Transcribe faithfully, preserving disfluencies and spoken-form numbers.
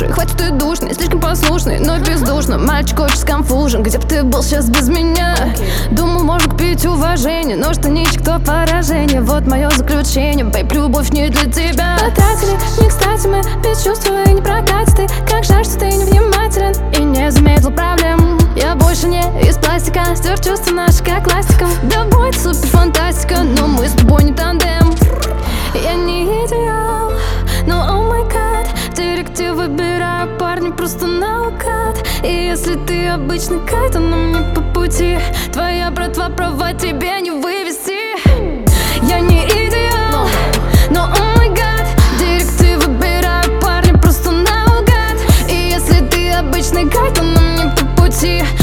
Слушай, хватит ты душный, слишком послушный, но бездушно. Мальчик очень сконфужен, где б ты был сейчас без меня? Okay. Думал, можно купить уважение, но штаничек то поражение. Вот мое заключение, бейб, любовь не для тебя. Потратили, не кстати мы, без чувства и не прокатит. Ты как жаль, что ты невнимателен и не заметил проблем. Я больше не из пластика, стер чувства наши как ластиком. Да будет супер фантастика, но мы с тобой не тандем. Я не идеал, но о май гад, в директе выбираю парня просто наугад. И если ты обычный кайт, то нам не по пути. Твоя братва права, тебе не вывести. Я не идеал, но о май гад, в директе выбираю парня просто наугад. И если ты обычный кайт, то нам не по пути.